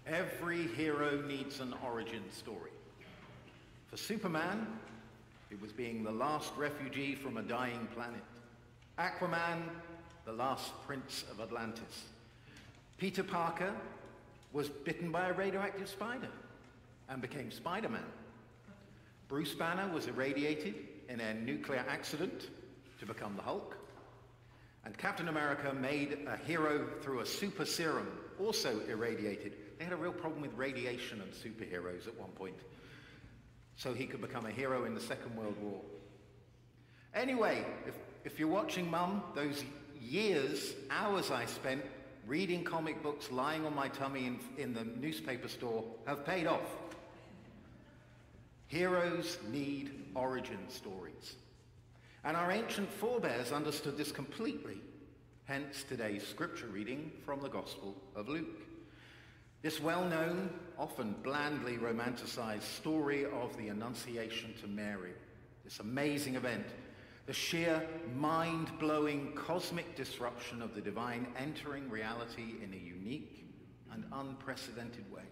Every hero needs an origin story. For Superman, it was being the last refugee from a dying planet. Aquaman, the last prince of Atlantis. Peter Parker was bitten by a radioactive spider and became Spider-Man. Bruce Banner was irradiated in a nuclear accident to become the Hulk. And Captain America made a hero through a super serum, also irradiated. They had a real problem with radiation and superheroes at one point. So he could become a hero in the Second World War. Anyway, if you're watching, Mum, those years, hours I spent reading comic books, lying on my tummy in the newspaper store, have paid off. Heroes need origin stories. And our ancient forebears understood this completely, hence today's scripture reading from the Gospel of Luke. This well-known, often blandly romanticized story of the Annunciation to Mary, this amazing event, the sheer mind-blowing cosmic disruption of the divine entering reality in a unique and unprecedented way.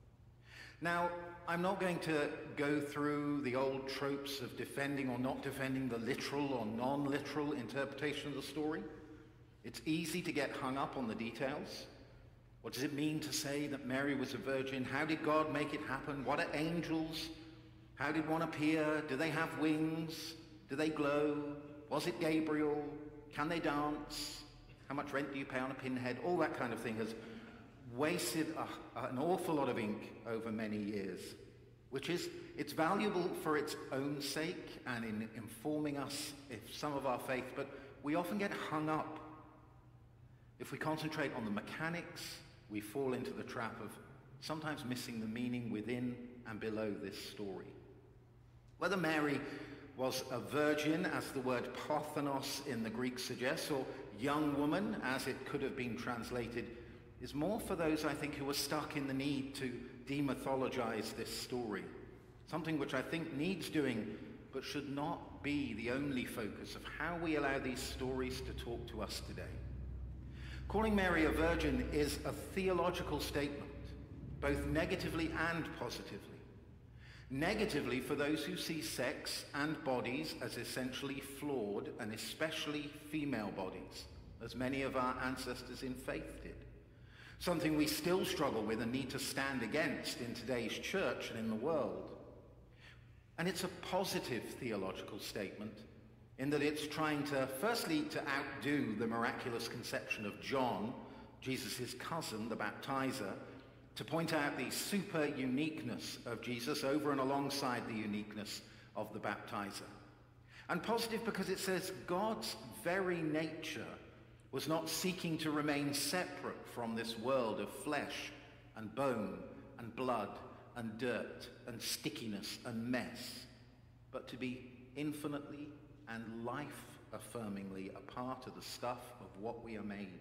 Now, I'm not going to go through the old tropes of defending or not defending the literal or non-literal interpretation of the story. It's easy to get hung up on the details. What does it mean to say that Mary was a virgin? How did God make it happen? What are angels? How did one appear? Do they have wings? Do they glow? Was it Gabriel? Can they dance? How much rent do you pay on a pinhead? All that kind of thing has wasted an awful lot of ink over many years, it's valuable for its own sake and in informing us if some of our faith, but we often get hung up. If we concentrate on the mechanics, we fall into the trap of sometimes missing the meaning within and below this story. Whether Mary was a virgin, as the word parthenos in the Greek suggests, or young woman, as it could have been translated, is more for those, I think, who are stuck in the need to demythologize this story. Something which I think needs doing, but should not be the only focus of how we allow these stories to talk to us today. Calling Mary a virgin is a theological statement, both negatively and positively. Negatively for those who see sex and bodies as essentially flawed, and especially female bodies, as many of our ancestors in faith did. Something we still struggle with and need to stand against in today's church and in the world. And it's a positive theological statement in that it's trying to, firstly, to outdo the miraculous conception of John, Jesus' cousin, the baptizer, to point out the super uniqueness of Jesus over and alongside the uniqueness of the baptizer. And positive because it says God's very nature was not seeking to remain separate from this world of flesh and bone and blood and dirt and stickiness and mess, but to be infinitely and life-affirmingly a part of the stuff of what we are made.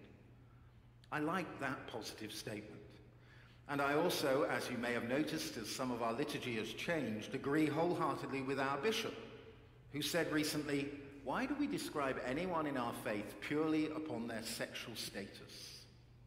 I like that positive statement. And I also, as you may have noticed, as some of our liturgy has changed, agree wholeheartedly with our bishop, who said recently, why do we describe anyone in our faith purely upon their sexual status?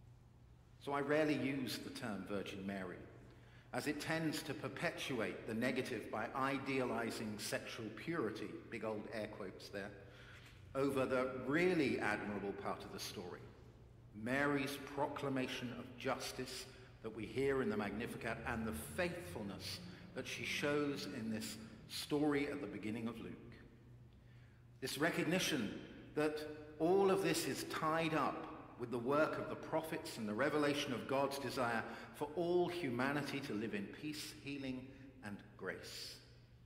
So I rarely use the term Virgin Mary, as it tends to perpetuate the negative by idealizing sexual purity, big old air quotes there, over the really admirable part of the story, Mary's proclamation of justice that we hear in the Magnificat and the faithfulness that she shows in this story at the beginning of Luke. This recognition that all of this is tied up with the work of the prophets and the revelation of God's desire for all humanity to live in peace, healing, and grace.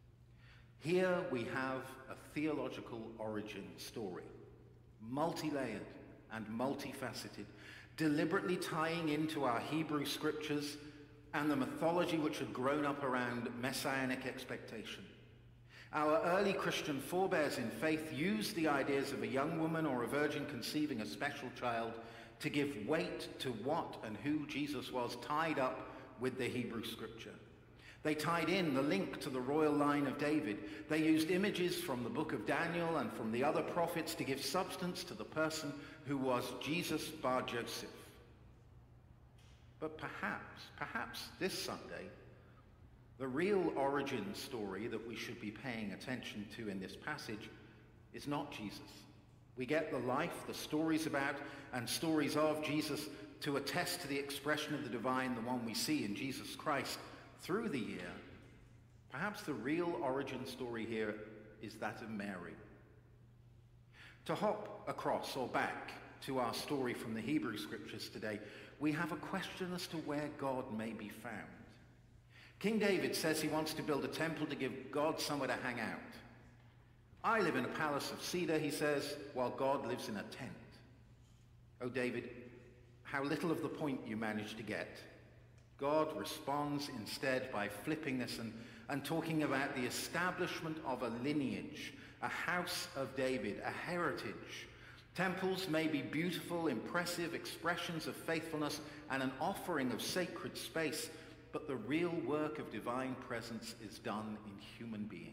Here we have a theological origin story, multi-layered and multifaceted, deliberately tying into our Hebrew scriptures and the mythology which had grown up around messianic expectation. Our early Christian forebears in faith used the ideas of a young woman or a virgin conceiving a special child to give weight to what and who Jesus was, tied up with the Hebrew scripture. They tied in the link to the royal line of David. They used images from the book of Daniel and from the other prophets to give substance to the person who was Jesus bar Joseph. But perhaps this Sunday, the real origin story that we should be paying attention to in this passage is not Jesus. We get the life, the stories about and stories of Jesus to attest to the expression of the divine, the one we see in Jesus Christ through the year. Perhaps the real origin story here is that of Mary. To hop across or back to our story from the Hebrew Scriptures today, we have a question as to where God may be found. King David says he wants to build a temple to give God somewhere to hang out. I live in a palace of cedar, he says, while God lives in a tent. Oh, David, how little of the point you managed to get. God responds instead by flipping this and talking about the establishment of a lineage, a house of David, a heritage. Temples may be beautiful, impressive expressions of faithfulness and an offering of sacred space, but the real work of divine presence is done in human beings.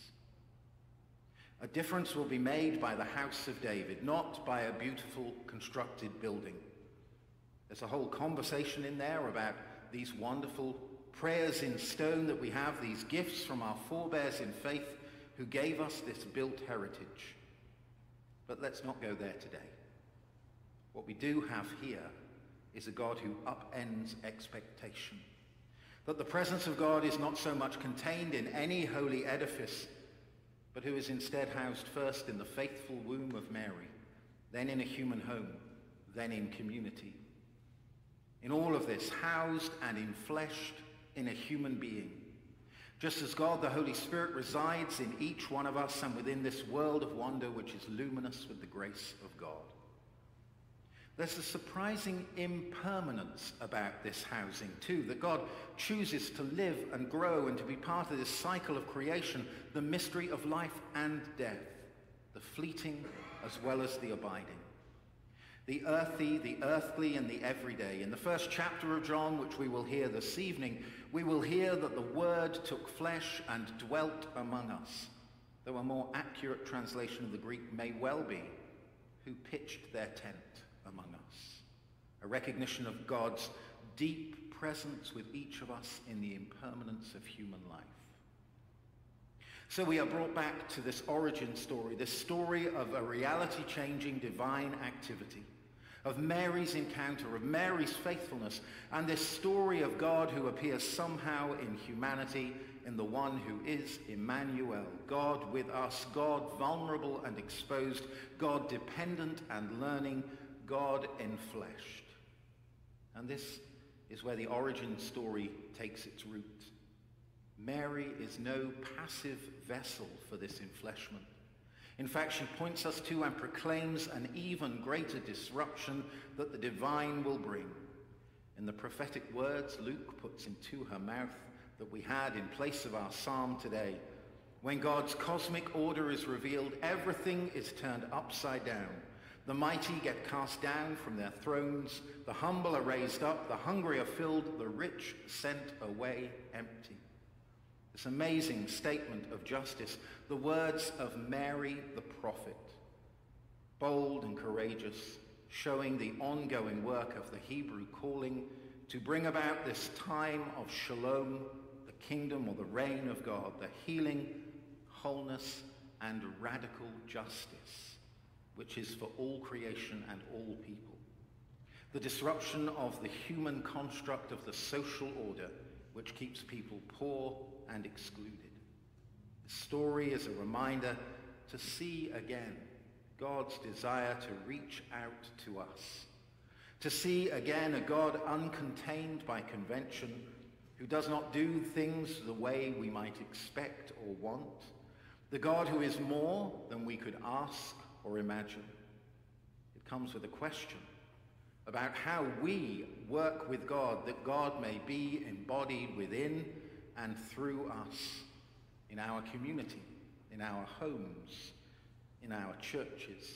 A difference will be made by the house of David, not by a beautiful constructed building. There's a whole conversation in there about these wonderful prayers in stone that we have, these gifts from our forebears in faith who gave us this built heritage. But let's not go there today. What we do have here is a God who upends expectation. That the presence of God is not so much contained in any holy edifice, but who is instead housed first in the faithful womb of Mary, then in a human home, then in community. In all of this, housed and enfleshed in a human being. Just as God, the Holy Spirit, resides in each one of us and within this world of wonder which is luminous with the grace of God. There's a surprising impermanence about this housing too, that God chooses to live and grow and to be part of this cycle of creation, the mystery of life and death, the fleeting as well as the abiding. The earthly, and the everyday. In the first chapter of John, which we will hear this evening, we will hear that the Word took flesh and dwelt among us, though a more accurate translation of the Greek may well be, who pitched their tent among us. A recognition of God's deep presence with each of us in the impermanence of human life. So we are brought back to this origin story, this story of a reality-changing divine activity, of Mary's encounter, of Mary's faithfulness, and this story of God who appears somehow in humanity, in the one who is Emmanuel, God with us, God vulnerable and exposed, God dependent and learning, God enfleshed. And this is where the origin story takes its root. Mary is no passive vessel for this enfleshment. In fact, she points us to and proclaims an even greater disruption that the divine will bring. In the prophetic words Luke puts into her mouth that we had in place of our psalm today, when God's cosmic order is revealed, everything is turned upside down. The mighty get cast down from their thrones, the humble are raised up, the hungry are filled, the rich sent away empty. This amazing statement of justice, the words of Mary the prophet, bold and courageous, showing the ongoing work of the Hebrew calling to bring about this time of shalom, the kingdom or the reign of God, the healing, wholeness, and radical justice, which is for all creation and all people. The disruption of the human construct of the social order, which keeps people poor and excluded. The story is a reminder to see again God's desire to reach out to us, to see again a God uncontained by convention, who does not do things the way we might expect or want, the God who is more than we could ask or imagine. It comes with a question about how we work with God, that God may be embodied within and through us, in our community, in our homes, in our churches.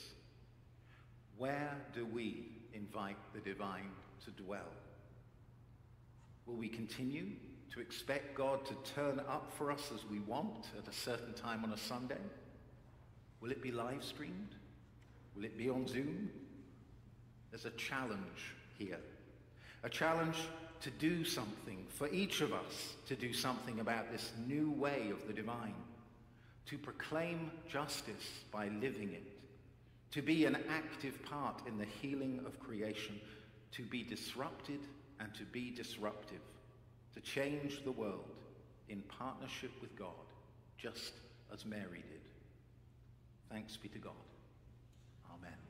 Where do we invite the divine to dwell? Will we continue to expect God to turn up for us as we want at a certain time on a Sunday? Will it be live streamed? Will it be on Zoom? There's a challenge here. A challenge to do something, for each of us to do something about this new way of the divine, to proclaim justice by living it, to be an active part in the healing of creation, to be disrupted and to be disruptive, to change the world in partnership with God, just as Mary did. Thanks be to God. Amen.